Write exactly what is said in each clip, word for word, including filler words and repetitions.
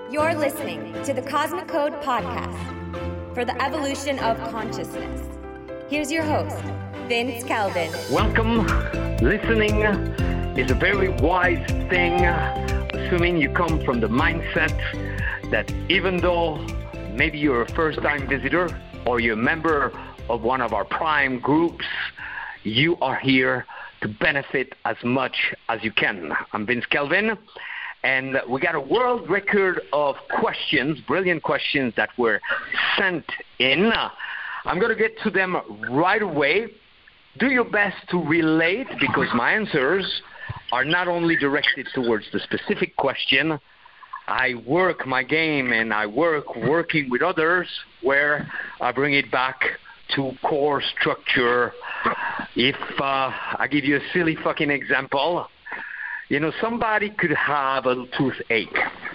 You're listening to the Cosmic Code podcast for the evolution of consciousness. Here's your host, Vince Kelvin. Welcome. Listening is a very wise thing, assuming you come from the mindset that even though maybe you're a first-time visitor or you're a member of one of our prime groups, you are here to benefit as much as you can. I'm Vince Kelvin. And we got a world record of questions, brilliant questions that were sent in. I'm going to get to them right away. Do your best to relate, because my answers are not only directed towards the specific question. I work my game and I work working with others where I bring it back to core structure. If uh, I give you a silly fucking example, you know, somebody could have a toothache,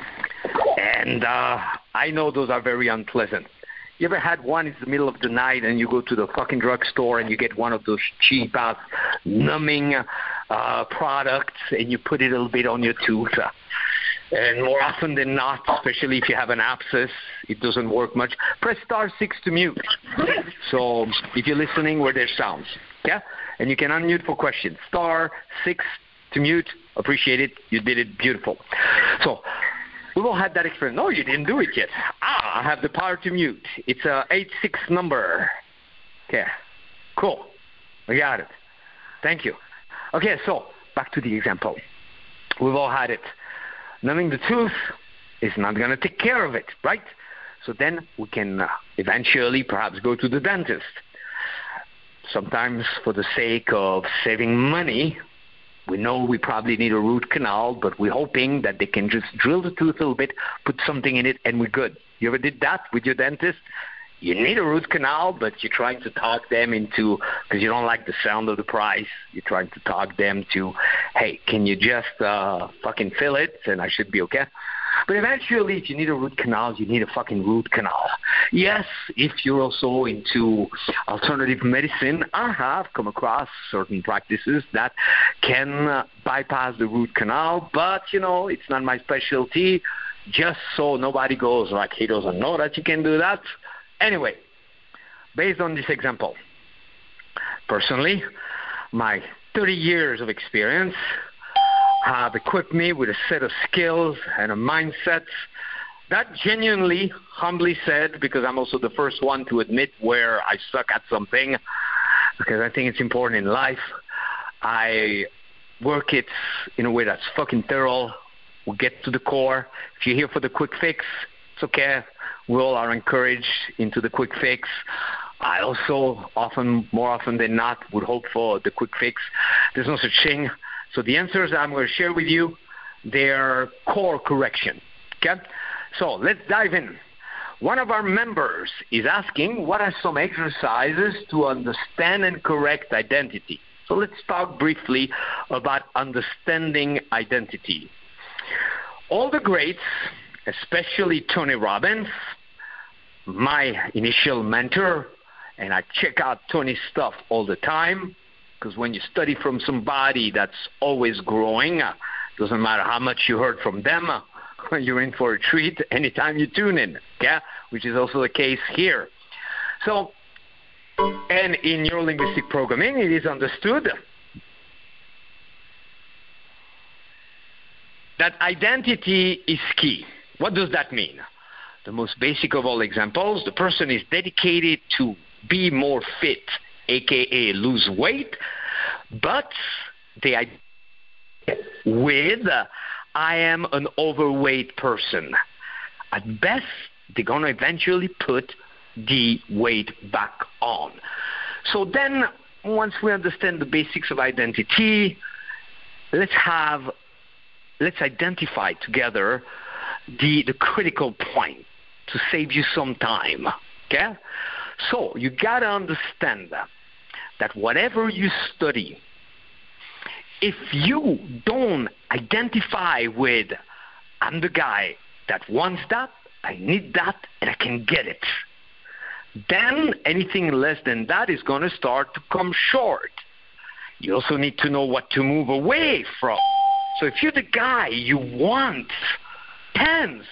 and uh, I know those are very unpleasant. You ever had one in the middle of the night and you go to the fucking drugstore and you get one of those cheap-ass numbing uh, products and you put it a little bit on your tooth? And more often than not, especially if you have an abscess, it doesn't work much. Press star six to mute. So if you're listening where there's sounds, yeah? And you can unmute for questions. Star six to mute. Appreciate it. You did it beautiful. So we've all had that experience. No, you didn't do it yet. Ah, I have the power to mute. It's a eight six number. Okay, cool. We got it. Thank you. Okay, so back to the example. We've all had it. Numbing the tooth is not going to take care of it, right? So then we can uh, eventually perhaps go to the dentist. Sometimes for the sake of saving money, we know we probably need a root canal, but we're hoping that they can just drill the tooth a little bit, put something in it, and we're good. You ever did that with your dentist? You need a root canal, but you're trying to talk them into, because you don't like the sound of the price, you're trying to talk them to, hey, can you just uh, fucking fill it, and I should be okay? But eventually, if you need a root canal, you need a fucking root canal. Yes, if you're also into alternative medicine, I have come across certain practices that can uh, bypass the root canal, but, you know, it's not my specialty. Just so nobody goes like, he doesn't know that you can do that. Anyway, based on this example, personally, my thirty years of experience have equipped me with a set of skills and a mindset that genuinely, humbly said, because I'm also the first one to admit where I suck at something, because I think it's important in life, I work it in a way that's fucking thorough. We'll get to the core. If you're here for the quick fix, it's okay. We all are encouraged into the quick fix. I also often, more often than not, would hope for the quick fix. There's no such thing. So the answers I'm going to share with you, they're core correction. Okay? So let's dive in. One of our members is asking, what are some exercises to understand and correct identity? So let's talk briefly about understanding identity. All the greats, especially Tony Robbins, my initial mentor, and I check out Tony's stuff all the time, because when you study from somebody that's always growing, uh, doesn't matter how much you heard from them, uh, you're in for a treat anytime you tune in, okay? Which is also the case here. So, and in neurolinguistic programming, it is understood that identity is key. What does that mean? The most basic of all examples, the person is dedicated to be more fit, aka lose weight, but they identify with uh, I am an overweight person. At best, they're going to eventually put the weight back on. So then, once we understand the basics of identity, let's have, let's identify together the, the critical point to save you some time, okay? So you got to understand that, that whatever you study, if you don't identify with, I'm the guy that wants that, I need that, and I can get it, then anything less than that is going to start to come short. You also need to know what to move away from. So if you're the guy you want tens,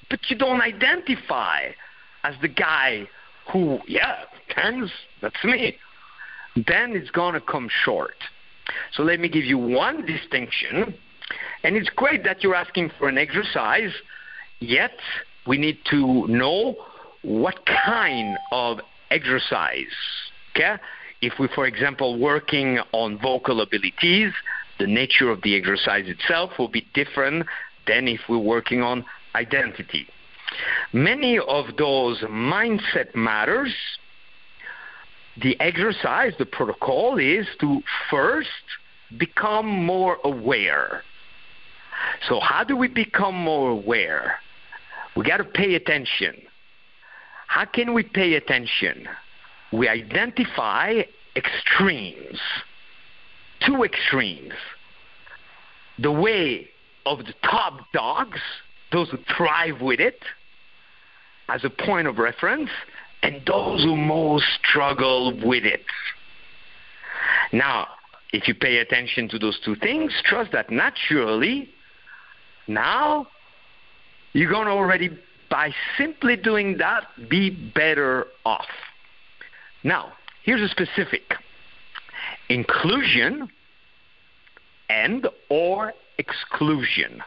but you don't identify as the guy who, yeah, tens, that's me, then it's going to come short. So let me give you one distinction, and it's great that you're asking for an exercise, yet we need to know what kind of exercise, okay? If we, for example, working on vocal abilities, the nature of the exercise itself will be different than if we're working on identity. Many of those mindset matters, the exercise, the protocol is to first become more aware. So how do we become more aware? We got to pay attention. How can we pay attention? We identify extremes, two extremes. The way of the top dogs, those who thrive with it, as a point of reference, and those who most struggle with it. Now, if you pay attention to those two things, trust that naturally, now, you're going to already, by simply doing that, be better off. Now, here's a specific. Inclusion and or exclusion.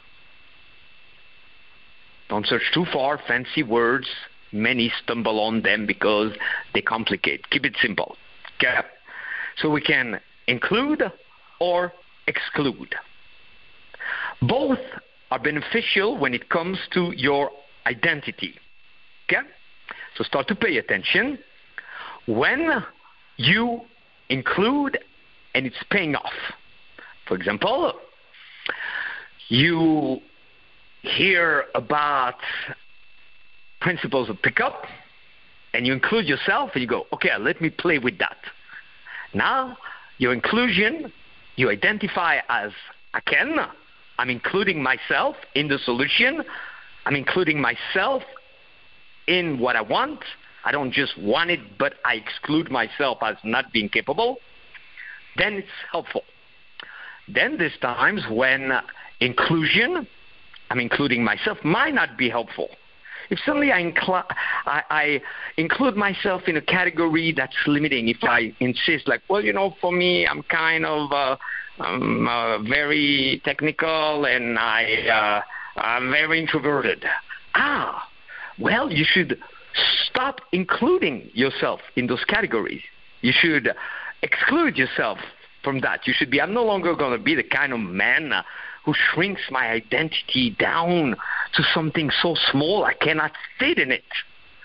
Don't search too far, fancy words. Many stumble on them because they complicate. Keep it simple. Okay? So we can include or exclude. Both are beneficial when it comes to your identity. Okay? So start to pay attention. When you include and it's paying off. For example, you hear about principles of pickup and you include yourself and you go, okay, let me play with that. Now, your inclusion, you identify as I can. I'm including myself in the solution. I'm including myself in what I want. I don't just want it, but I exclude myself as not being capable. Then it's helpful. Then there's times when inclusion, I'm including myself, might not be helpful. If suddenly I, incl- I, I include myself in a category that's limiting, if I insist, like, well, you know, for me, I'm kind of uh, I'm, uh, very technical and I, uh, I'm very introverted. Ah, well, you should stop including yourself in those categories. You should exclude yourself from that. You should be, I'm no longer going to be the kind of man uh, who shrinks my identity down to something so small I cannot fit in it.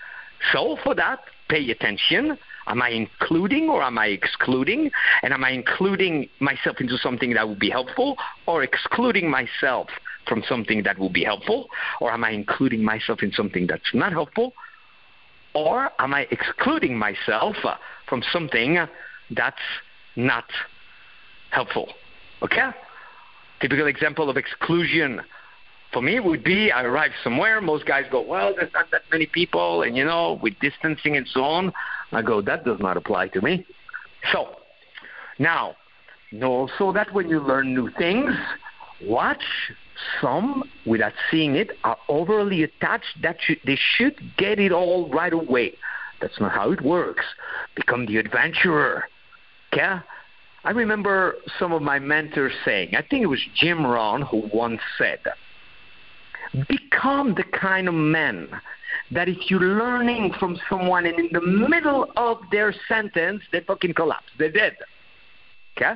So for that, pay attention. Am I including or am I excluding? And am I including myself into something that will be helpful or excluding myself from something that will be helpful? Or am I including myself in something that's not helpful? Or am I excluding myself uh, from something that's not helpful? Okay? Typical example of exclusion for me would be I arrive somewhere. Most guys go, well, there's not that many people, and, you know, with distancing and so on. I go, that does not apply to me. So now, know so that when you learn new things, watch some, without seeing it, are overly attached that should, they should get it all right away. That's not how it works. Become the adventurer. Okay? I remember some of my mentors saying, I think it was Jim Rohn who once said, become the kind of man that if you're learning from someone and in the middle of their sentence, they fucking collapse. They're dead. Okay?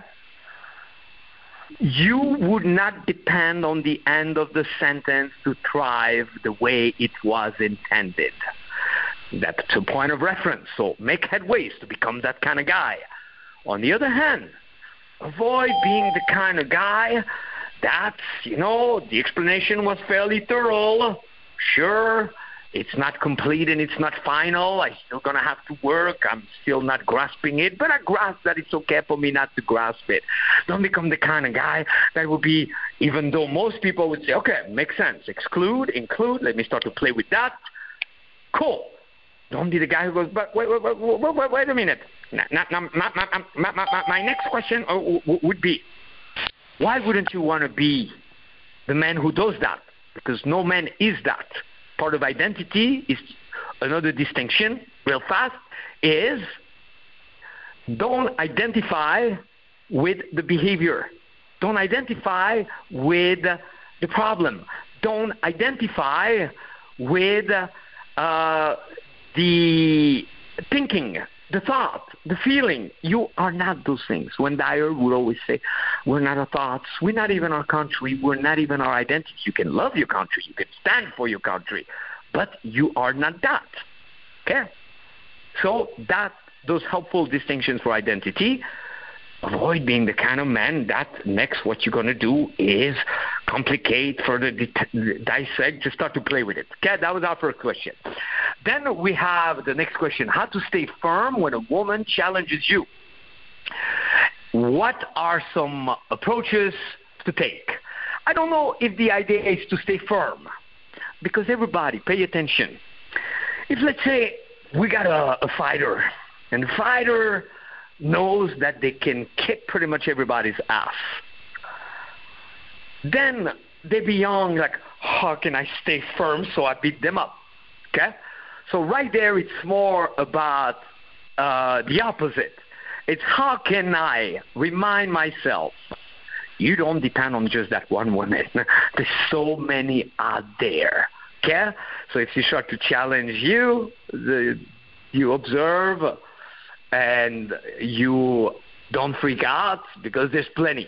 You would not depend on the end of the sentence to thrive the way it was intended. That's a point of reference. So make headways to become that kind of guy. On the other hand, avoid being the kind of guy that's, you know, the explanation was fairly thorough. Sure, it's not complete and it's not final. I'm still going to have to work. I'm still not grasping it, but I grasp that it's okay for me not to grasp it. Don't become the kind of guy that will be, even though most people would say, okay, makes sense. Exclude, include, let me start to play with that. Cool. Don't be the guy who goes, but wait, wait, wait, wait, wait, wait a minute. Now, now, now, my, my, my, my, my next question would be, why wouldn't you want to be the man who does that? Because no man is that. part of identity is another distinction, real fast, is don't identify with the behavior. Don't identify with the problem. Don't identify with uh, the thinking, the thought, the feeling. You are not those things. When Dyer would always say, we're not our thoughts, we're not even our country, we're not even our identity. You can love your country, you can stand for your country, but you are not that. Okay? So that those helpful distinctions for identity. Avoid being the kind of man that next what you're going to do is complicate, further di- dissect, just start to play with it. Okay, that was our first question. Then we have the next question, how to stay firm when a woman challenges you. What are some approaches to take? I don't know if the idea is to stay firm, because everybody, pay attention. If, let's say, we got a, a fighter, and the fighter knows that they can kick pretty much everybody's ass, then they be young, like, how can I stay firm so I beat them up? Okay? So right there, it's more about uh, the opposite. It's how can I remind myself, you don't depend on just that one woman. There's so many out there. Okay? So if you start to challenge you, the, you observe, and you don't freak out because there's plenty.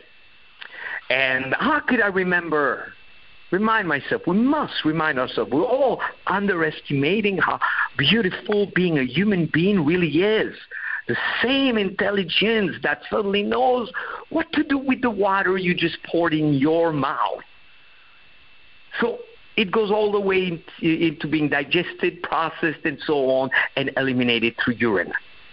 And how could I remember, remind myself, we must remind ourselves, we're all underestimating how beautiful being a human being really is. The same intelligence that suddenly knows what to do with the water you just poured in your mouth. So it goes all the way into being digested, processed, and so on, and eliminated through urine.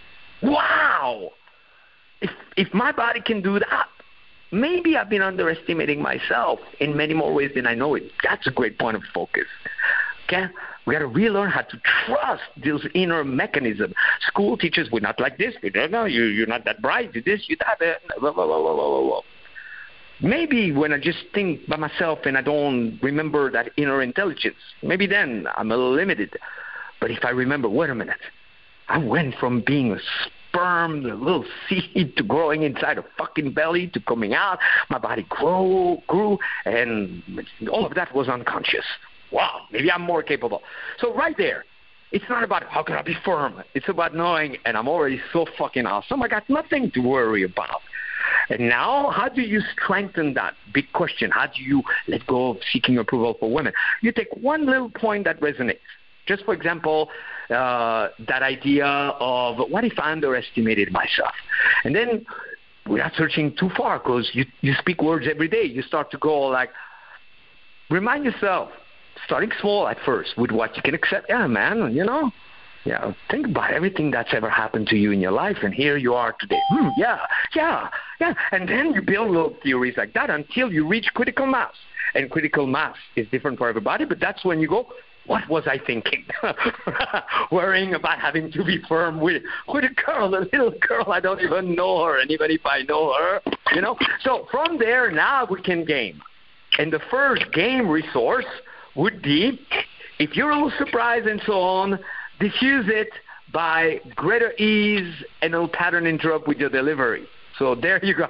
Wow! If if my body can do that, maybe I've been underestimating myself in many more ways than I know it. That's a great point of focus. Okay? We got to relearn how to trust those inner mechanisms. School teachers, we're not like this. We don't know. You, you're not that bright. You're this, you're that. Blah, blah, blah, blah, blah, blah. Maybe when I just think by myself and I don't remember that inner intelligence, maybe then I'm a little limited. But if I remember, wait a minute, I went from being a sperm, a little seed, to growing inside a fucking belly, to coming out. My body grew, grew, and all of that was unconscious. Wow, maybe I'm more capable. So right there, it's not about how can I be firm. It's about knowing, and I'm already so fucking awesome, I got nothing to worry about. And now, how do you strengthen that? Big question. How do you let go of seeking approval for women? You take one little point that resonates. Just for example, uh, that idea of what if I underestimated myself? And then without searching too far, because you, you speak words every day, you start to go like, remind yourself, starting small at first with what you can accept. Yeah, man, you know, yeah, think about everything that's ever happened to you in your life, and here you are today. Hmm, yeah, yeah, yeah. And then you build little theories like that until you reach critical mass. And critical mass is different for everybody, but that's when you go, what was I thinking? Worrying about having to be firm with, with a girl, a little girl, I don't even know her, and even if I know her, you know. So from there, now we can game. And the first game resource would be, if you're a little surprised and so on, diffuse it by greater ease and no pattern interrupt with your delivery. So there you go.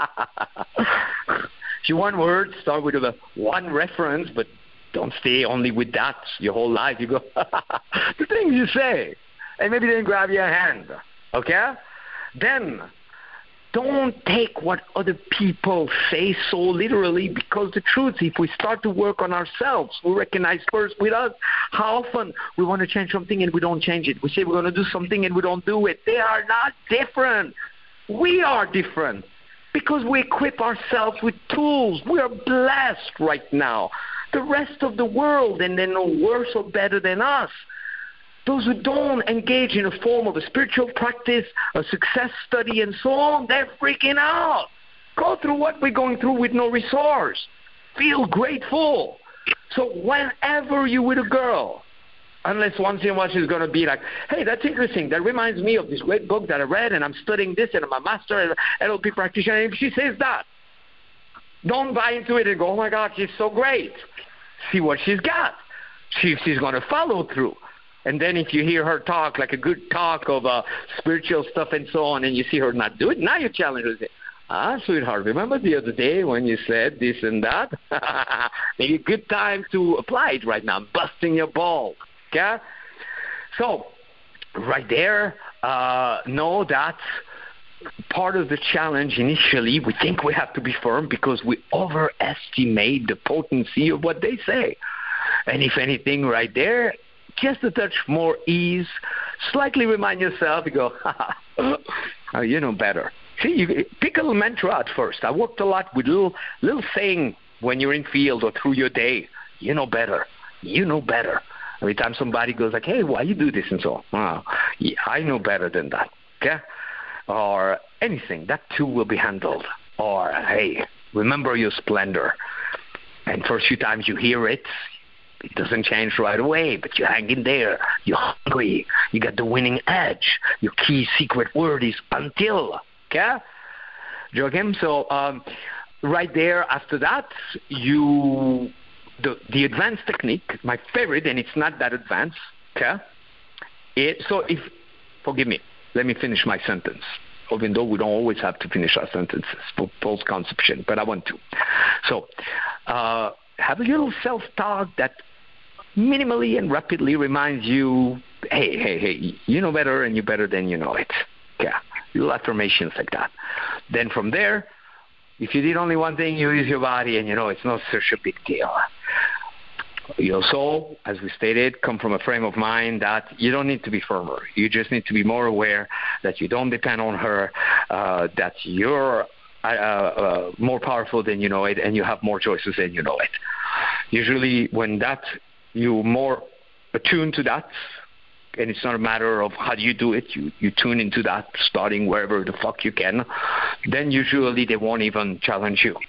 If you want words, start with the one reference, but don't stay only with that your whole life. You go, the things you say, and maybe then grab your hand, okay? Then don't take what other people say so literally, because the truth, if we start to work on ourselves, we recognize first with us how often we want to change something and we don't change it. We say we're going to do something and we don't do it. They are not different. We are different because we equip ourselves with tools. We are blessed right now. The rest of the world, and they're no worse or better than us. Those who don't engage in a form of a spiritual practice, a success study, and so on, they're freaking out. Go through what we're going through with no resource. Feel grateful. So whenever you're with a girl, unless once in a while she's going to be like, hey, that's interesting. That reminds me of this great book that I read, and I'm studying this, and I'm a master and N L P practitioner. And if she says that, don't buy into it and go, oh, my God, she's so great. See what she's got. See if she's going to follow through. And then if you hear her talk, like a good talk of uh, spiritual stuff and so on, and you see her not do it, now you challenge her and say, ah, sweetheart, remember the other day when you said this and that? Maybe a good time to apply it right now. I'm busting your balls. Okay? So, right there, uh, know that part of the challenge initially, we think we have to be firm because we overestimate the potency of what they say. And if anything, right there, just a touch more ease, slightly remind yourself, you go, ha, oh, you know better. See, you pick a little mantra at first. I worked a lot with little little saying when you're in field or through your day. You know better. You know better. Every time somebody goes like, hey, why you do this and so on? Oh, yeah, I know better than that. Okay? Or anything. That too will be handled. Or, hey, remember your splendor. And first few times you hear it, it doesn't change right away, but you hang in there. You're hungry. You got the winning edge. Your key secret word is until. Okay? Joachim? So um, right there after that, you the the advanced technique, my favorite, and it's not that advanced. Okay? It, so if, forgive me, let me finish my sentence. Even though we don't always have to finish our sentences for post-conception, but I want to. So uh, have a little self-talk that minimally and rapidly reminds you, hey, hey, hey, you know better and you're better than you know it. Yeah, little affirmations like that. Then from there, if you did only one thing, you use your body and you know it's not such a big deal. Your soul, as we stated, come from a frame of mind that you don't need to be firmer. You just need to be more aware that you don't depend on her, uh, that you're uh, uh, more powerful than you know it, and you have more choices than you know it. Usually when that, you're more attuned to that, and it's not a matter of how do you do it, you, you tune into that, starting wherever the fuck you can, then usually they won't even challenge you.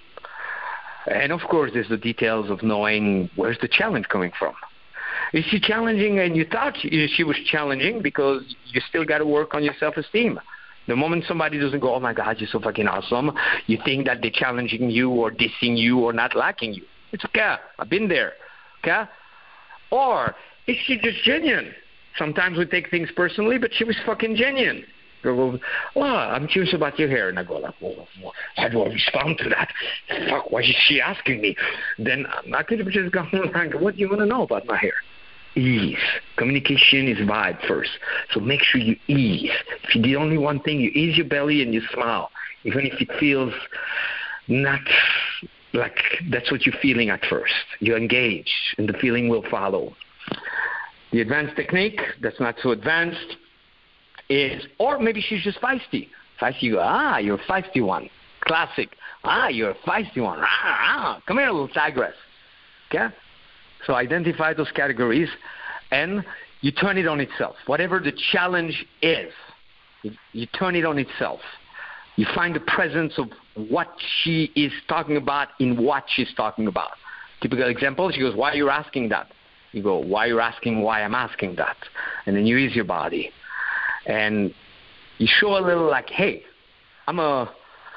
And, of course, there's the details of knowing where's the challenge coming from. Is she challenging and you thought she was challenging because you still got to work on your self-esteem? The moment somebody doesn't go, oh, my God, you're so fucking awesome, you think that they're challenging you or dissing you or not liking you. It's okay. I've been there. Okay? Or is she just genuine? Sometimes we take things personally, but she was fucking genuine. Go, well, I'm curious about your hair. And I go, like, well, how do I respond to that? Fuck, why is she asking me? Then I could have just gone, what do you want to know about my hair? Ease. Communication is vibe first. So make sure you ease. If you do only one thing, you ease your belly and you smile. Even if it feels not like that's what you're feeling at first. You engage, and the feeling will follow. The advanced technique, that's not so advanced, is, or maybe she's just feisty. Feisty, you go, ah, you're a feisty one. Classic. Ah, you're a feisty one. Ah, ah. Come here, little tigress. Okay? So identify those categories, and you turn it on itself. Whatever the challenge is, you, you turn it on itself. You find the presence of what she is talking about in what she's talking about. Typical example, she goes, why are you asking that? You go, why are you asking why I'm asking that? And then you ease your body. And you show a little like, hey, I'm a,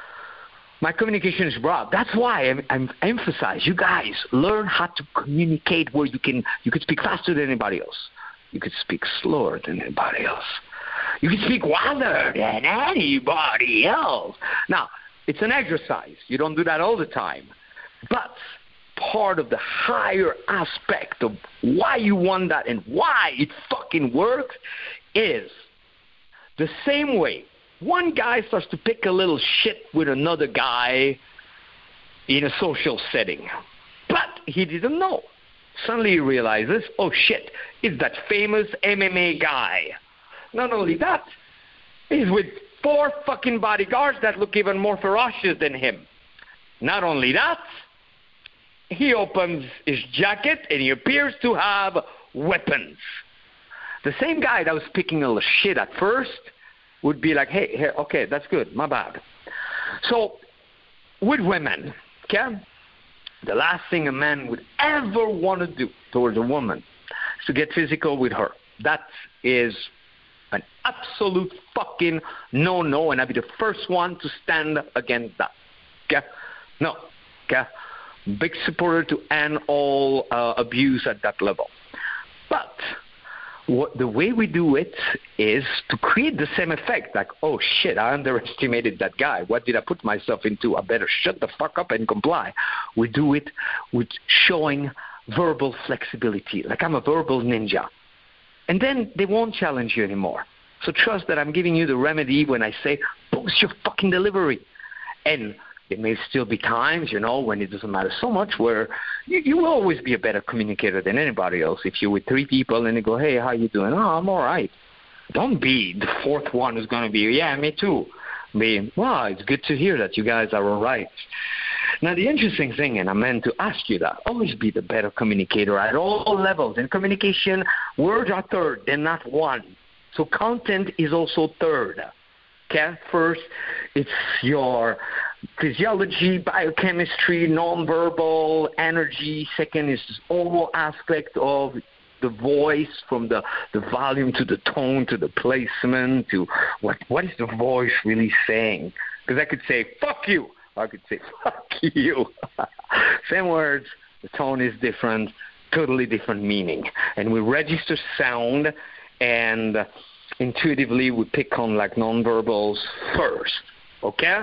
my communication is broad. That's why I'm, I'm emphasize, you guys learn how to communicate where you can, you could speak faster than anybody else. You could speak slower than anybody else. You can speak wilder than anybody else. Now, it's an exercise. You don't do that all the time. But part of the higher aspect of why you want that and why it fucking works is the same way one guy starts to pick a little shit with another guy in a social setting. But he didn't know. Suddenly he realizes, oh shit, it's that famous M M A guy. Not only that, he's with four fucking bodyguards that look even more ferocious than him. Not only that, he opens his jacket and he appears to have weapons. The same guy that was picking a little shit at first would be like, hey, hey, okay, that's good, my bad. So with women, okay, the last thing a man would ever want to do towards a woman is to get physical with her. That is an absolute fucking no-no, and I'll be the first one to stand against that. Okay? No. Okay? Big supporter to end all uh, abuse at that level. But what, the way we do it is to create the same effect, like, oh, shit, I underestimated that guy. What did I put myself into? I better shut the fuck up and comply. We do it with showing verbal flexibility, like I'm a verbal ninja. And then they won't challenge you anymore. So trust that I'm giving you the remedy when I say, boost your fucking delivery. And there may still be times, you know, when it doesn't matter so much, where you, you will always be a better communicator than anybody else. If you're with three people and they go, hey, how you doing? Oh, I'm all right. Don't be the fourth one who's going to be, yeah, me too. Be, wow, it's good to hear that you guys are all right. Now, the interesting thing, and I meant to ask you that, always be the better communicator at all levels. In communication, words are third, they're not one. So content is also third. Okay? First, it's your physiology, biochemistry, nonverbal, energy. Second is all aspect of the voice, from the, the volume to the tone to the placement to what what is the voice really saying. Because I could say, fuck you. I could say, fuck you. Same words, the tone is different, totally different meaning. And we register sound, and intuitively we pick on like nonverbals first, okay?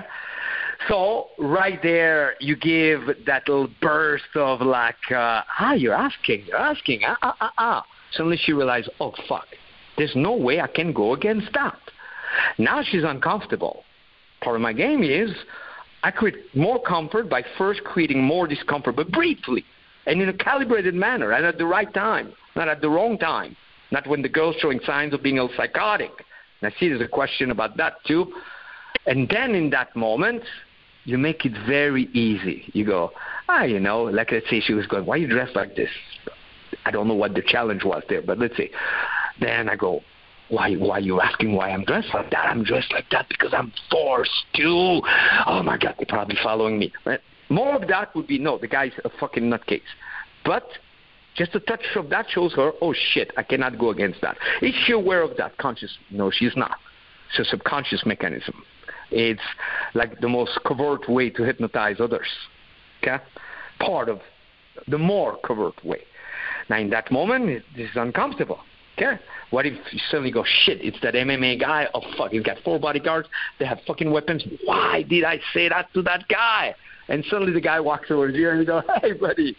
So right there, you give that little burst of like, uh, ah, you're asking, you're asking, ah, ah, ah, ah. Suddenly she realized, oh, fuck, there's no way I can go against that. Now she's uncomfortable. Part of my game is I create more comfort by first creating more discomfort, but briefly and in a calibrated manner and at the right time, not at the wrong time, not when the girl's showing signs of being a little psychotic. And I see there's a question about that too. And then in that moment, you make it very easy. You go, ah, you know, like let's say she was going, why are you dressed like this? I don't know what the challenge was there, but let's say. Then I go, Why, why are you asking why I'm dressed like that? I'm dressed like that because I'm forced to. Oh, my God, they're probably following me. Right? More of that would be, no, the guy's a fucking nutcase. But just a touch of that shows her, oh, shit, I cannot go against that. Is she aware of that? Conscious? No, she's not. It's a subconscious mechanism. It's like the most covert way to hypnotize others. Okay? Part of the more covert way. Now, in that moment, this is uncomfortable. Okay? What if you suddenly go, shit, it's that M M A guy. Oh, fuck, he's got four bodyguards. They have fucking weapons. Why did I say that to that guy? And suddenly the guy walks over to you and you go, hey, buddy,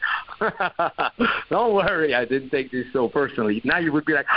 don't worry, I didn't take this so personally. Now you would be like,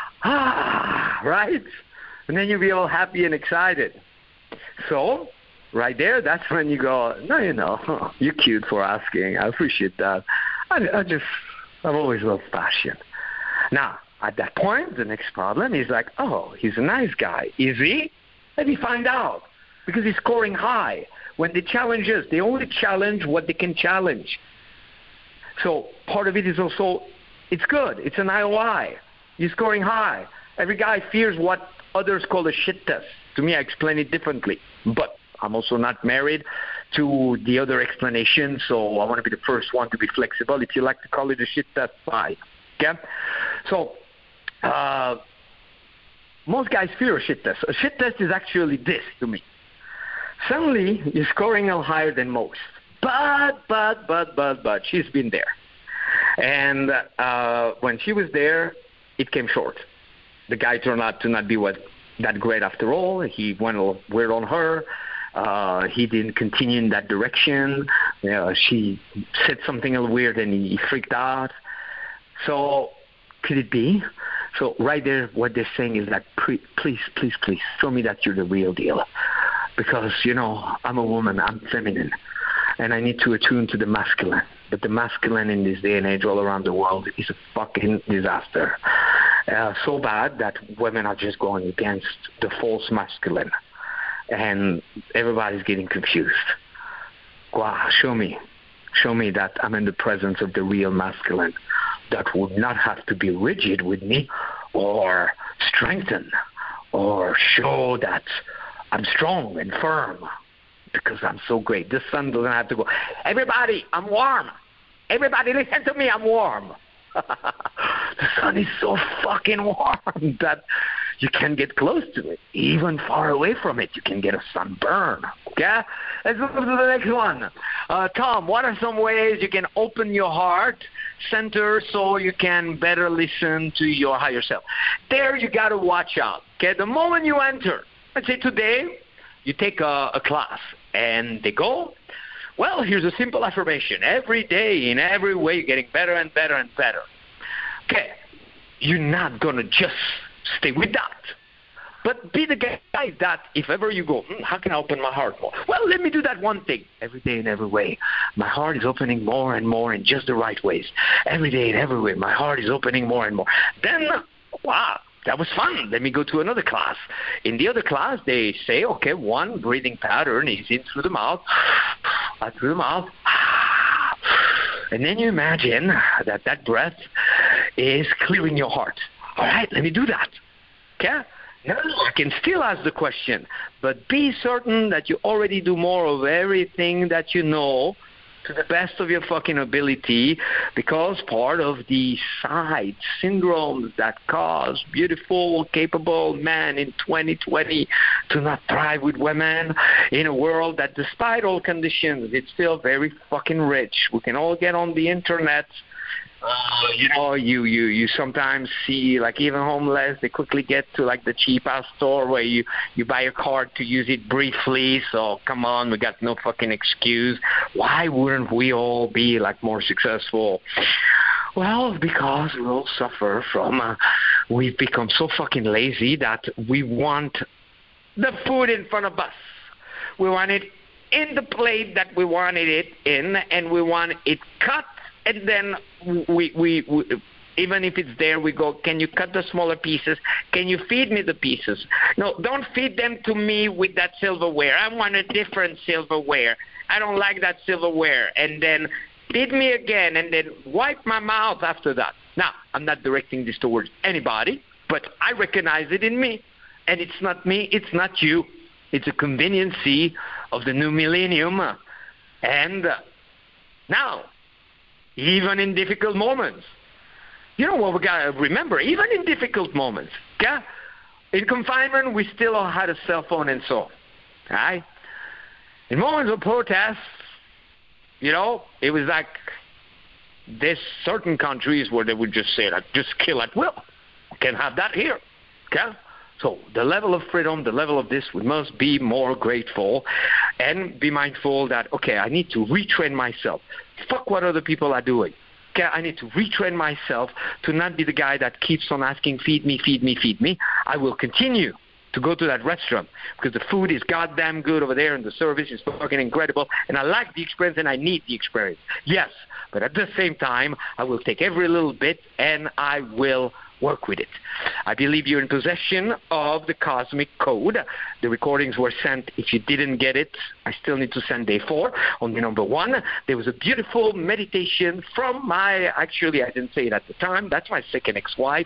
ah, right? And then you'd be all happy and excited. So right there, that's when you go, no, you know, you're cute for asking. I appreciate that. I, I just, I've always loved passion. Now, at that point, the next problem is like, oh, he's a nice guy. Is he? Let me find out. Because he's scoring high. When they challenge us, they only challenge what they can challenge. So part of it is also, it's good. It's an I O I. You're scoring high. Every guy fears what others call a shit test. To me, I explain it differently. But I'm also not married to the other explanation, so I want to be the first one to be flexible. If you like to call it a shit test, fine. Okay? So, Uh, most guys fear a shit test. A shit test is actually this to me. Suddenly, you're scoring a little higher than most. But, but, but, but, but, she's been there. And uh, when she was there, it came short. The guy turned out to not be what that great after all. He went a little weird on her. Uh, he didn't continue in that direction. You know, she said something a little weird and he, he freaked out. So, could it be? So right there, what they're saying is like, please, please, please, show me that you're the real deal. Because, you know, I'm a woman, I'm feminine, and I need to attune to the masculine. But the masculine in this day and age all around the world is a fucking disaster. Uh, so bad that women are just going against the false masculine. And everybody's getting confused. Wow, show me. Show me that I'm in the presence of the real masculine. That would not have to be rigid with me or strengthen or show that I'm strong and firm because I'm so great. The sun doesn't have to go, everybody, I'm warm. Everybody listen to me, I'm warm. The sun is so fucking warm that you can get close to it. Even far away from it, you can get a sunburn. Okay? Let's move to the next one. uh, Tom, what are some ways you can open your heart center so you can better listen to your higher self? There you got to watch out. Okay, the moment you enter, let's say today, you take a, a class and they go, well, here's a simple affirmation. Every day, in every way, you're getting better and better and better. Okay, you're not going to just stay with that. But be the guy that if ever you go, hmm, how can I open my heart more? Well, let me do that one thing. Every day in every way, my heart is opening more and more in just the right ways. Every day in every way, my heart is opening more and more. Then, wow, that was fun. Let me go to another class. In the other class, they say, okay, one breathing pattern is in through the mouth, out through the mouth, and then you imagine that that breath is clearing your heart. All right, let me do that. Okay? Now I can still ask the question, but be certain that you already do more of everything that you know to the best of your fucking ability, because part of the side syndromes that cause beautiful, capable men in twenty twenty to not thrive with women in a world that despite all conditions, it's still very fucking rich. We can all get on the internet. Uh, you know, you, you, you sometimes see, like, even homeless, they quickly get to, like, the cheap ass store where you, you buy a card to use it briefly. So, come on, we got no fucking excuse. Why wouldn't we all be, like, more successful? Well, because we all suffer from, uh, we've become so fucking lazy that we want the food in front of us. We want it in the plate that we wanted it in, and we want it cut. And then we, we, we, even if it's there, we go, can you cut the smaller pieces? Can you feed me the pieces? No, don't feed them to me with that silverware. I want a different silverware. I don't like that silverware. And then feed me again, and then wipe my mouth after that. Now, I'm not directing this towards anybody, but I recognize it in me. And it's not me, it's not you. It's a conveniency of the new millennium. And uh, now, even in difficult moments. You know what we got to remember? Even in difficult moments. Yeah? In confinement, we still all had a cell phone and so on. Right? In moments of protest, you know, it was like there's certain countries where they would just say, like, just kill at will. We can't have that here. Okay? So the level of freedom, the level of this, we must be more grateful and be mindful that, okay, I need to retrain myself. Fuck what other people are doing. Okay, I need to retrain myself to not be the guy that keeps on asking, feed me, feed me, feed me. I will continue to go to that restaurant because the food is goddamn good over there and the service is fucking incredible and I like the experience and I need the experience. Yes, but at the same time, I will take every little bit and I will work with it. I believe you're in possession of the Cosmic Code. The recordings were sent. If you didn't get it, I still need to send day four. On the number one, there was a beautiful meditation from my, actually I didn't say it at the time, that's my second ex-wife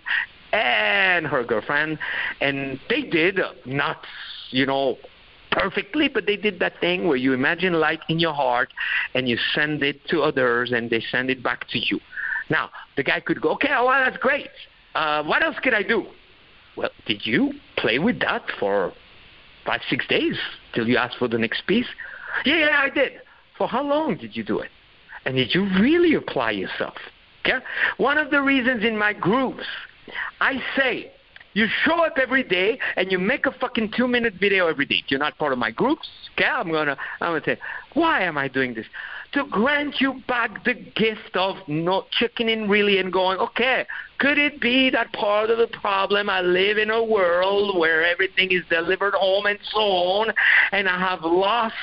and her girlfriend. And they did not, you know, perfectly, but they did that thing where you imagine light in your heart and you send it to others and they send it back to you. Now, the guy could go, okay, well, that's great. Uh, what else could I do? Well, did you play with that for five, six days till you asked for the next piece? Yeah, yeah, I did. For how long did you do it? And did you really apply yourself? Okay? One of the reasons in my groups, I say, you show up every day and you make a fucking two-minute video every day. If you're not part of my groups, okay, I'm gonna, I'm gonna say, why am I doing this? To grant you back the gift of not checking in really and going, okay, could it be that part of the problem I live in a world where everything is delivered home and so on, and I have lost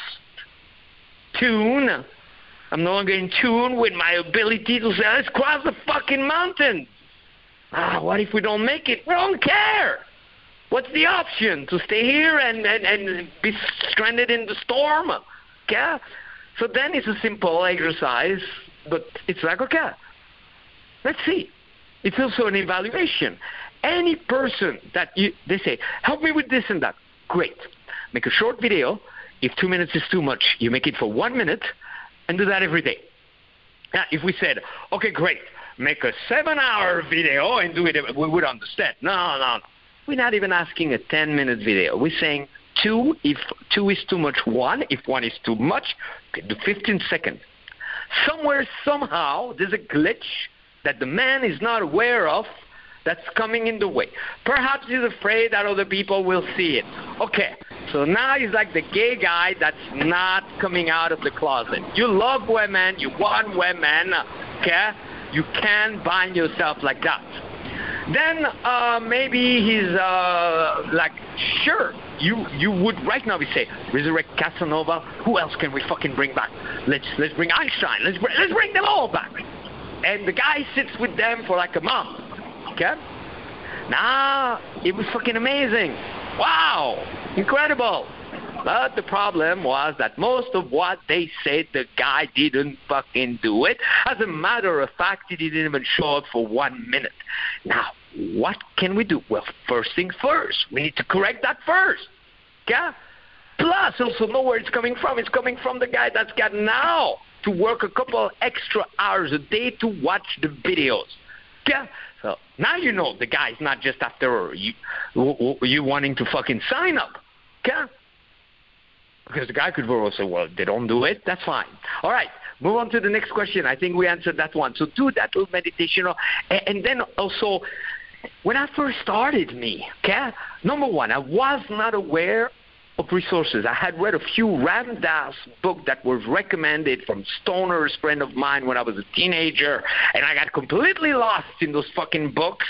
tune? I'm no longer in tune with my ability to say, let's cross the fucking mountain. Ah, what if we don't make it? We don't care. What's the option? To stay here and, and, and be stranded in the storm? Okay? So then it's a simple exercise, but it's like, okay, let's see. It's also an evaluation. Any person that you, they say, help me with this and that, great. Make a short video. If two minutes is too much, you make it for one minute and do that every day. Now, if we said, okay, great, make a seven-hour video and do it, we would understand. No, no, no. We're not even asking a ten-minute video. We're saying two. If two is too much, one. If one is too much, you can do fifteen seconds. Somewhere, somehow, there's a glitch that the man is not aware of that's coming in the way. Perhaps he's afraid that other people will see it. Okay, so now he's like the gay guy that's not coming out of the closet. You love women, you want women, okay? You can't bind yourself like that. Then uh, maybe he's uh, like, sure, you you would right now we say, resurrect Casanova, who else can we fucking bring back? Let's let's bring Einstein, let's bring, let's bring them all back. And the guy sits with them for like a month. Okay? Now, it was fucking amazing. Wow! Incredible! But the problem was that most of what they said, the guy didn't fucking do it. As a matter of fact, he didn't even show up for one minute. Now, what can we do? Well, first things first. We need to correct that first. Okay? Plus, also know where it's coming from. It's coming from the guy that's got now to work a couple extra hours a day to watch the videos. Okay? So now you know the guy's not just after you, you wanting to fucking sign up. Okay? Because the guy could very well say, well, they don't do it. That's fine. All right. Move on to the next question. I think we answered that one. So do that little meditation. And, and then also, when I first started me, okay, number one, I was not aware of resources. I had read a few Ram Dass books that were recommended from Stoner's friend of mine when I was a teenager, and I got completely lost in those fucking books.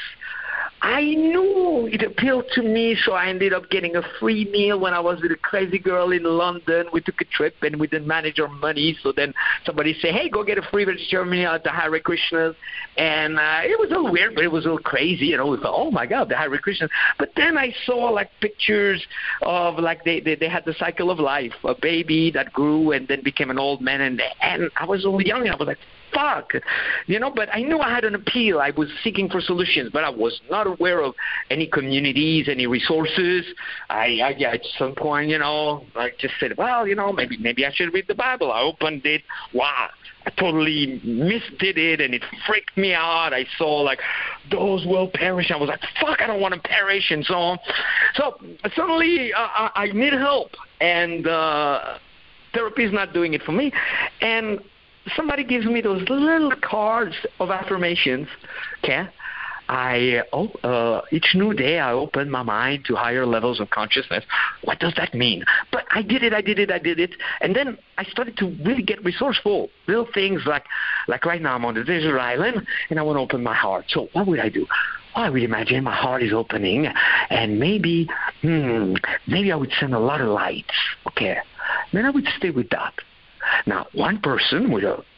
I knew it appealed to me, so I ended up getting a free meal when I was with a crazy girl in London. We took a trip, and we didn't manage our money, so then somebody said, hey, go get a free vegetarian meal at the Hare Krishnas. And uh, it was a little weird, but it was a little crazy. You know, we thought, oh, my God, the Hare Krishnas. But then I saw, like, pictures of, like, they, they, they had the cycle of life, a baby that grew and then became an old man. And, and I was so young, and I was like, fuck, you know, but I knew I had an appeal. I was seeking for solutions, but I was not aware of any communities, any resources. I, I yeah, at some point, you know, I just said, well, you know, maybe maybe I should read the Bible. I opened it. Wow, I totally misdid it, and it freaked me out. I saw, like, those will perish. I was like, fuck, I don't want to perish, and so on. So suddenly uh, I, I need help, and uh, therapy is not doing it for me. And somebody gives me those little cards of affirmations, okay? I oh, uh, each new day I open my mind to higher levels of consciousness. What does that mean? But I did it, I did it, I did it. And then I started to really get resourceful. Little things like, like right now I'm on the desert island, and I want to open my heart. So what would I do? Oh, I would imagine my heart is opening, and maybe, hmm, maybe I would send a lot of lights, okay? Then I would stay with that. Now, one person with a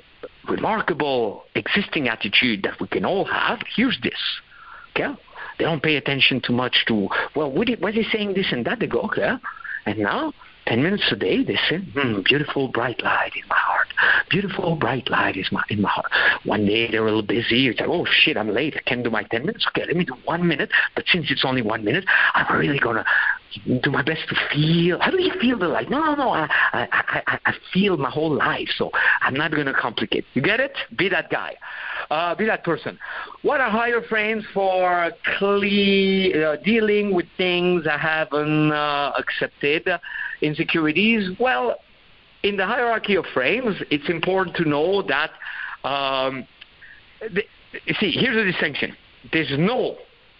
remarkable existing attitude that we can all have, here's this, okay? They don't pay attention too much to, well, what is he saying this and that? They go, okay. And now, ten minutes a day, they say, hmm, beautiful bright light in my heart. Beautiful bright light is my in my heart. One day they're a little busy. It's like, oh, shit, I'm late. I can't do my ten minutes. Okay, let me do one minute. But since it's only one minute, I'm really going to do my best to feel. How do you feel the light? No, no, no. I, I, I, I feel my whole life, so I'm not going to complicate. You get it? Be that guy. Uh, be that person. What are higher frames for cle- uh, dealing with things I haven't uh, accepted? Insecurities? Well, in the hierarchy of frames, it's important to know that, um, the, see, here's the distinction. There's no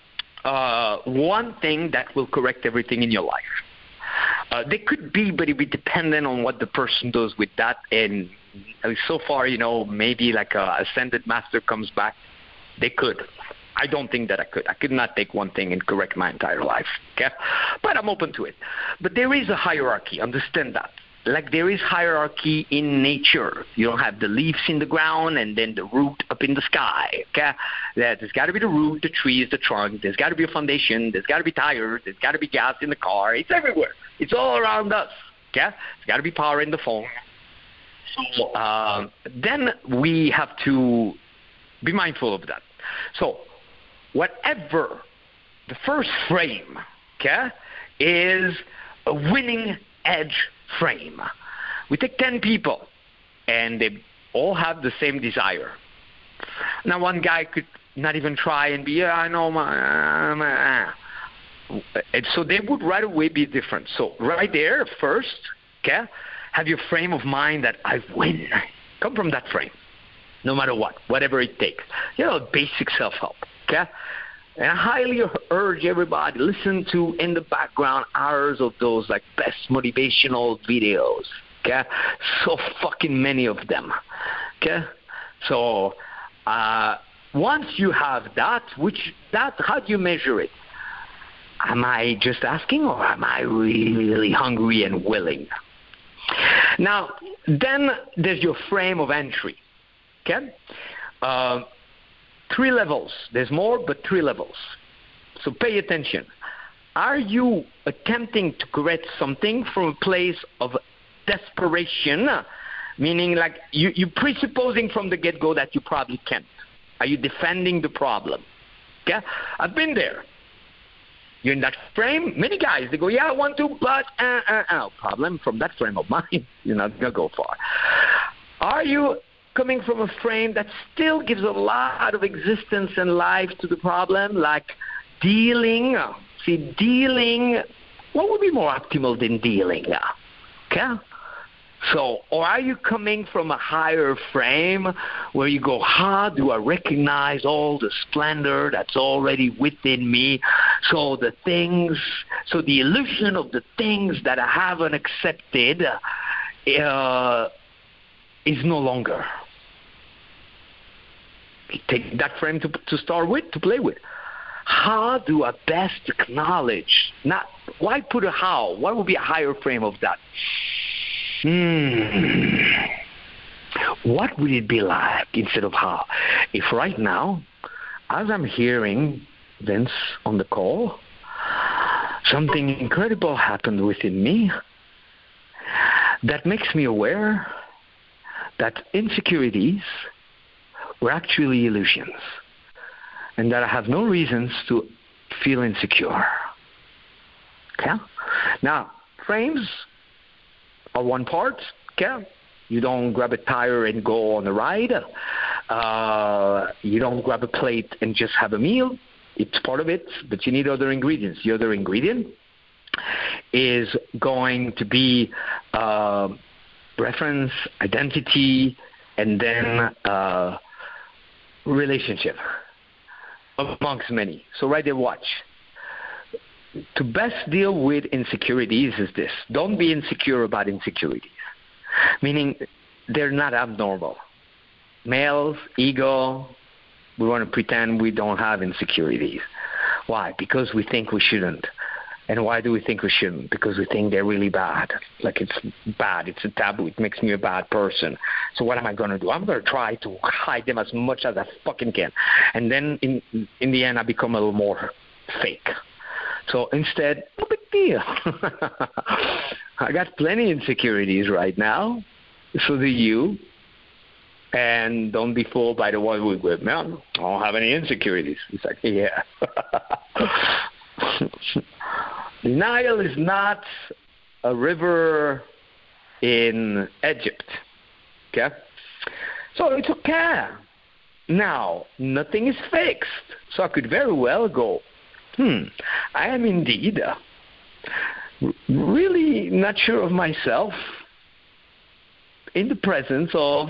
uh, one thing that will correct everything in your life. Uh, they could be, but it would be dependent on what the person does with that. And so far, you know, maybe like a ascended master comes back, they could. I don't think that I could. I could not take one thing and correct my entire life, okay? But I'm open to it. But there is a hierarchy. Understand that. Like there is hierarchy in nature. You don't have the leaves in the ground and then the root up in the sky, okay? There's got to be the root, the trees, the trunk. There's got to be a foundation. There's got to be tires. There's got to be gas in the car. It's everywhere. It's all around us, okay? There's got to be power in the phone. So uh, then we have to be mindful of that. So whatever the first frame, okay, is a winning edge frame. We take ten people, and they all have the same desire. Now, one guy could not even try and be, yeah, I know, my, my. and so they would right away be different. So right there, first, okay, have your frame of mind that I win. Come from that frame, no matter what, whatever it takes. You know, basic self-help, okay? And I highly urge everybody, listen to, in the background, hours of those, like, best motivational videos, okay? So fucking many of them, okay? So uh, once you have that, which that, how do you measure it? Am I just asking, or am I really hungry and willing? Now, then there's your frame of entry, okay? Uh, three levels. There's more, but three levels. So pay attention. Are you attempting to correct something from a place of desperation, meaning like you, you're presupposing from the get-go that you probably can't? Are you defending the problem? Okay? I've been there. You're in that frame. Many guys, they go, yeah, I want to, but uh, uh, uh. Problem from that frame of mind, you're not going to go far. Are you coming from a frame that still gives a lot of existence and life to the problem, like dealing? See, dealing, what would be more optimal than dealing? Okay? So, or are you coming from a higher frame where you go, how do I recognize all the splendor that's already within me? So the things, so the illusion of the things that I haven't accepted uh, is no longer. Take that frame to, to start with, to play with. How do I best acknowledge? Not, why put a how? What would be a higher frame of that? Hmm. What would it be like instead of how? If right now, as I'm hearing Vince on the call, something incredible happened within me that makes me aware that insecurities were actually illusions and that I have no reasons to feel insecure. Okay? Now, frames are one part, okay? You don't grab a tire and go on a ride. Uh, you don't grab a plate and just have a meal. It's part of it, but you need other ingredients. The other ingredient is going to be uh, reference, identity, and then uh, relationship, amongst many. So right there, watch. To best deal with insecurities is this. Don't be insecure about insecurities, meaning they're not abnormal. Males, ego, we want to pretend we don't have insecurities. Why? Because we think we shouldn't. And why do we think we shouldn't? Because we think they're really bad. Like it's bad. It's a taboo. It makes me a bad person. So what am I going to do? I'm going to try to hide them as much as I fucking can. And then in in the end, I become a little more fake. So instead, no big deal. I got plenty of insecurities right now. So do you. And don't be fooled by the one with, with man, I don't have any insecurities. It's like, yeah. The Nile is not a river in Egypt. Okay? So it's okay. Now, nothing is fixed. So I could very well go, hmm, I am indeed uh, really not sure of myself in the presence of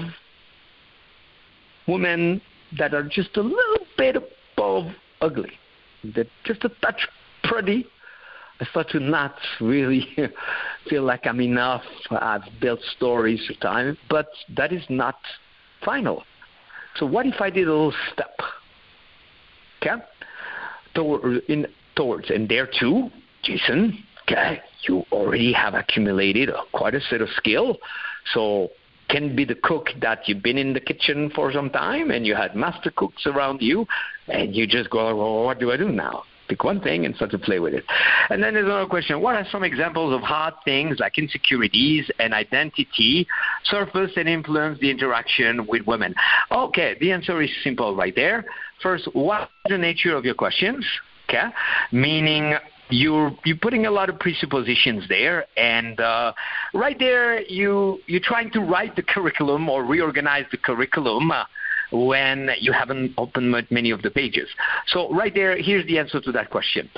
women that are just a little bit above ugly. They're just a touch pretty. I start to not really feel like I'm enough. I've built stories for time, but that is not final. So what if I did a little step? Okay? Toward, in, towards, and there too, Jason, okay, you already have accumulated a, quite a set of skill. So can be the cook that you've been in the kitchen for some time and you had master cooks around you and you just go, well, what do I do now? Pick one thing and start to play with it. And then there's another question. What are some examples of hard things like insecurities and identity surface and influence the interaction with women? Okay, the answer is simple right there. First, what is the nature of your questions? Okay, meaning you're you're putting a lot of presuppositions there, and uh, right there you you're trying to write the curriculum or reorganize the curriculum uh, when you haven't opened many of the pages. So right there, here's the answer to that question.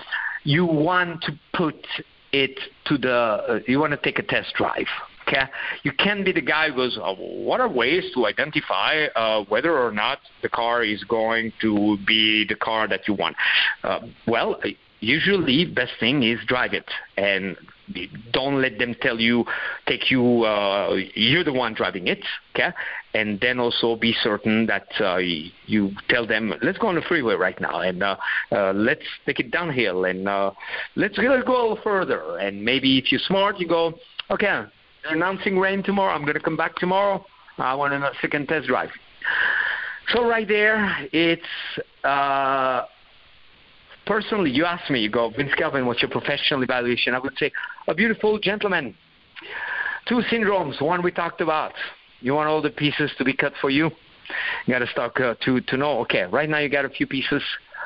you want to put it to the, uh, you want to take a test drive. Okay, you can't be the guy who goes, oh, what are ways to identify uh, whether or not the car is going to be the car that you want? Uh, well, usually best thing is drive it, and don't let them tell you, take you, uh, you're the one driving it, okay? And then also be certain that uh, you tell them, let's go on the freeway right now, and uh, uh, let's take it downhill, and uh, let's, let's go a little further. And maybe if you're smart, you go, okay, announcing rain tomorrow, I'm going to come back tomorrow, I want a second test drive. So right there, it's, uh, personally, you ask me, you go, Vince Kelvin, what's your professional evaluation? I would say, a beautiful gentleman. Two syndromes, one we talked about. You want all the pieces to be cut for you? You got to start uh, to, to know, okay, right now you got a few pieces.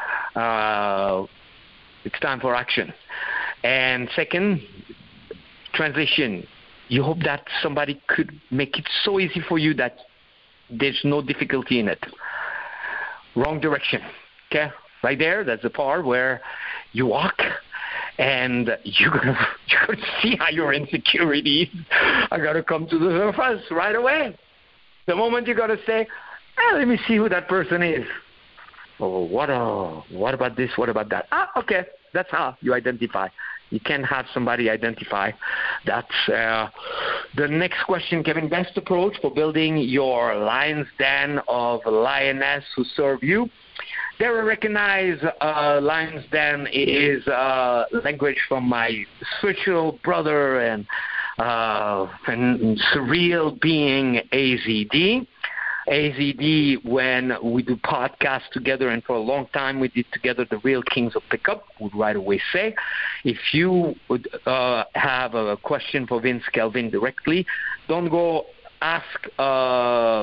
Uh, it's time for action. And second, transition. You hope that somebody could make it so easy for you that there's no difficulty in it. Wrong direction, okay? Right there, that's the part where you walk, and you're gonna you're gonna see how your insecurities are gonna come to the surface right away. The moment you're gonna say, ah, "Let me see who that person is." Oh, what? Uh, what about this? What about that? Ah, okay, that's how you identify. You can have somebody identify. That's uh, the next question, Kevin. Best approach for building your lion's den of lioness who serve you. There I recognize uh, lion's den is uh, language from my spiritual brother and, uh, and surreal being A Z D. A Z D, when we do podcasts together, and for a long time we did together the Real Kings of Pickup, would right away say, if you would uh, have a question for Vince Kelvin directly, don't go ask uh,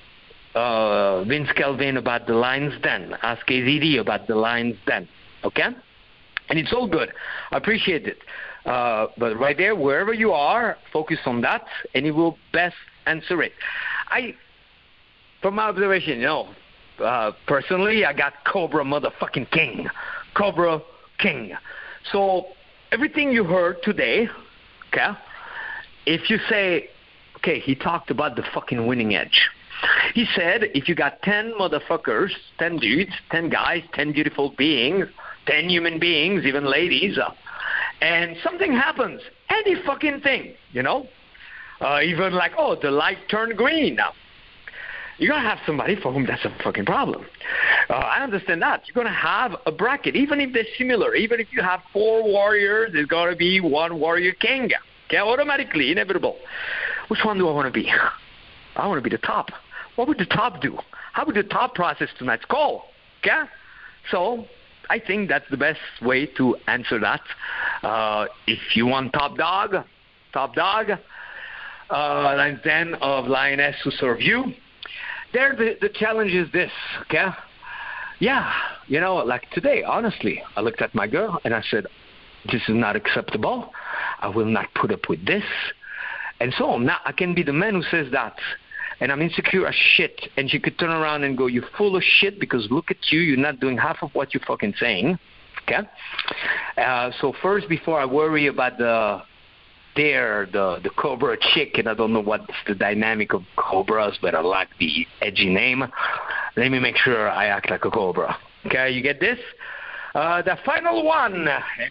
uh, Vince Kelvin about the Lion's Den. Ask A Z D about the Lion's Den, okay? And it's all good. I appreciate it. Uh, but right there, wherever you are, focus on that, and it will best answer it. I... From my observation, you know, uh, personally, I got Cobra motherfucking King. Cobra King. So everything you heard today, okay, if you say, okay, he talked about the fucking winning edge. He said if you got ten motherfuckers, ten dudes, ten guys, ten beautiful beings, ten human beings, even ladies, uh, and something happens, any fucking thing, you know, uh, even like, oh, the light turned green now. You're going to have somebody for whom that's a fucking problem. Uh, I understand that. You're going to have a bracket, even if they're similar. Even if you have four warriors, there's got to be one warrior king. Okay, automatically, inevitable. Which one do I want to be? I want to be the top. What would the top do? How would the top process tonight's call? Okay? So I think that's the best way to answer that. Uh, if you want top dog, top dog, uh, lion's den of lioness who serve you. There, the, the challenge is this, okay? Yeah, you know, like today, honestly, I looked at my girl and I said, this is not acceptable. I will not put up with this. And so now I can be the man who says that. And I'm insecure as shit. And she could turn around and go, you're full of shit because look at you. You're not doing half of what you're fucking saying, okay? Uh, so first, before I worry about the... There, the the Cobra chick, and I don't know what's the dynamic of cobras, but I like the edgy name. Let me make sure I act like a cobra. Okay, you get this? Uh, the final one.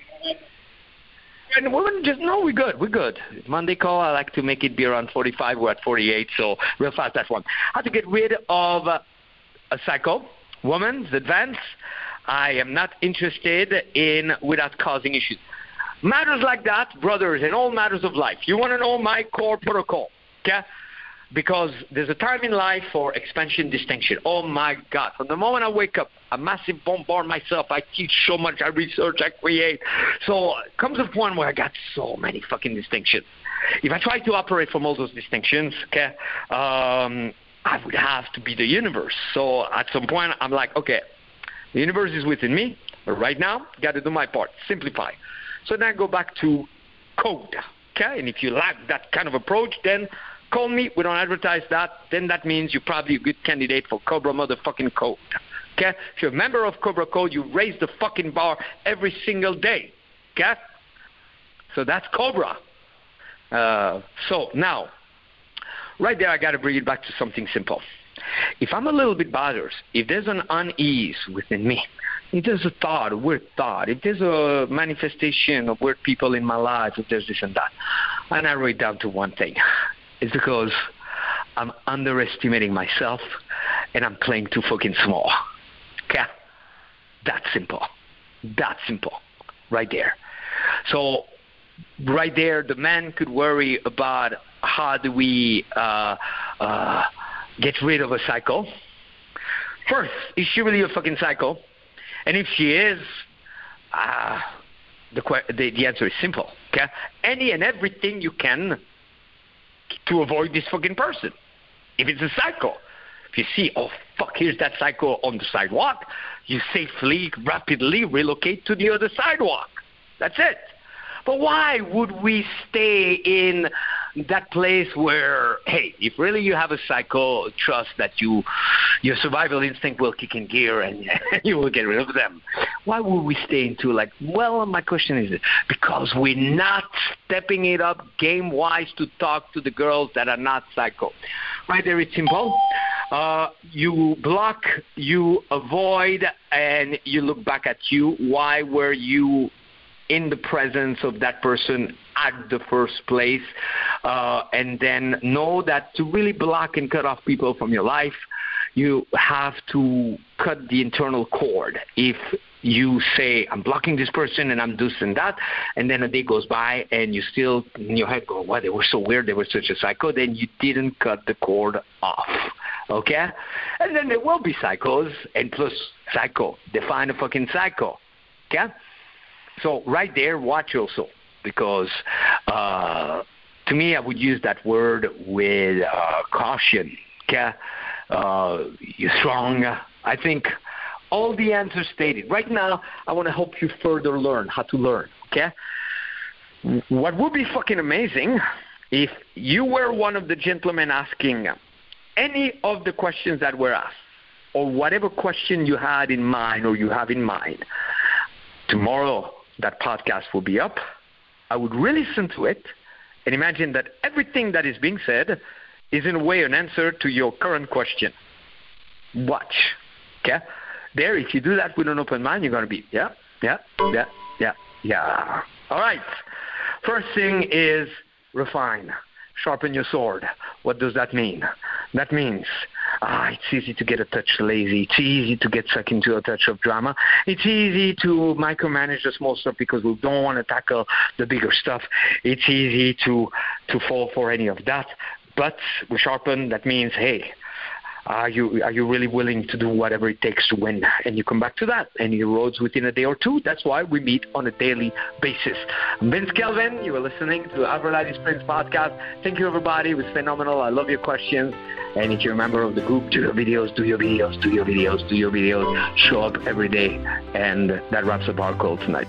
And women just, no, we're good, we're good. Monday call, I like to make it be around forty-five, we're at forty-eight, so real fast, that's one. How to get rid of uh, a psycho, woman's advance. I am not interested in without causing issues. Matters like that, brothers, in all matters of life. You want to know my core protocol, okay? Because there's a time in life for expansion, distinction. Oh, my God. From the moment I wake up, I massive bombard myself. I teach so much. I research. I create. So comes a point where I got so many fucking distinctions. If I try to operate from all those distinctions, okay, um, I would have to be the universe. So at some point, I'm like, okay, the universe is within me. But right now, got to do my part. Simplify. So then I go back to code, okay? And if you like that kind of approach, then call me. We don't advertise that. Then that means you're probably a good candidate for Cobra motherfucking Code, okay? If you're a member of Cobra Code, you raise the fucking bar every single day, Okay? So that's Cobra. Uh, so now, right there, I got to bring it back to something simple. If I'm a little bit bothered, if there's an unease within me, if there's a thought, a weird thought, if there's a manifestation of weird people in my life, if there's this and that, I narrow it down to one thing. It's because I'm underestimating myself and I'm playing too fucking small. Okay? That's simple. That's simple. Right there. So, right there, the man could worry about how do we uh, uh, get rid of a psycho. First, is she really a fucking psycho? And if she is, uh, the, the the answer is simple. Okay, any and everything you can to avoid this fucking person. If it's a psycho, if you see, oh fuck, here's that psycho on the sidewalk, you safely, rapidly relocate to the other sidewalk. That's it. But why would we stay in that place where, hey, if really you have a psycho, trust that you, your survival instinct will kick in gear and you will get rid of them. Why would we stay into like, well, my question is, because we're not stepping it up game-wise to talk to the girls that are not psycho. Right there, it's simple. Uh, you block, you avoid, and you look back at you. Why were you in the presence of that person at the first place, uh, and then know that to really block and cut off people from your life, you have to cut the internal cord. If you say, I'm blocking this person and I'm this and that, and then a day goes by and you still in your head go, wow, they were so weird, they were such a psycho, then you didn't cut the cord off. Okay? And then there will be psychos, and plus psycho. Define a fucking psycho. Okay? So right there, watch also, because uh, to me, I would use that word with uh, caution. Okay, uh, you're strong. I think all the answers stated. Right now, I want to help you further learn how to learn. Okay, what would be fucking amazing if you were one of the gentlemen asking any of the questions that were asked, or whatever question you had in mind or you have in mind. Tomorrow, that podcast will be up. I would listen to it and imagine that everything that is being said is in a way an answer to your current question. Watch. Okay? There, if you do that with an open mind, you're going to be, yeah, yeah, yeah, yeah, yeah. All right. First thing is refine. Sharpen your sword. What does that mean? That means ah, it's easy to get a touch lazy. It's easy to get sucked into a touch of drama. It's easy to micromanage the small stuff because we don't want to tackle the bigger stuff. It's easy to to fall for any of that. But we sharpen, that means, hey, are you are you really willing to do whatever it takes to win? And you come back to that, and it erodes within a day or two. That's why we meet on a daily basis. I'm Vince Kelvin. You are listening to the Aphrodite Prince podcast. Thank you, everybody. It was phenomenal. I love your questions. And if you're a member of the group, do your videos, do your videos, do your videos, do your videos. Show up every day. And that wraps up our call tonight.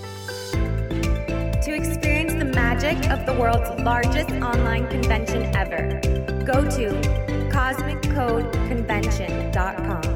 To experience the magic of the world's largest online convention ever, go to cosmic code convention dot com.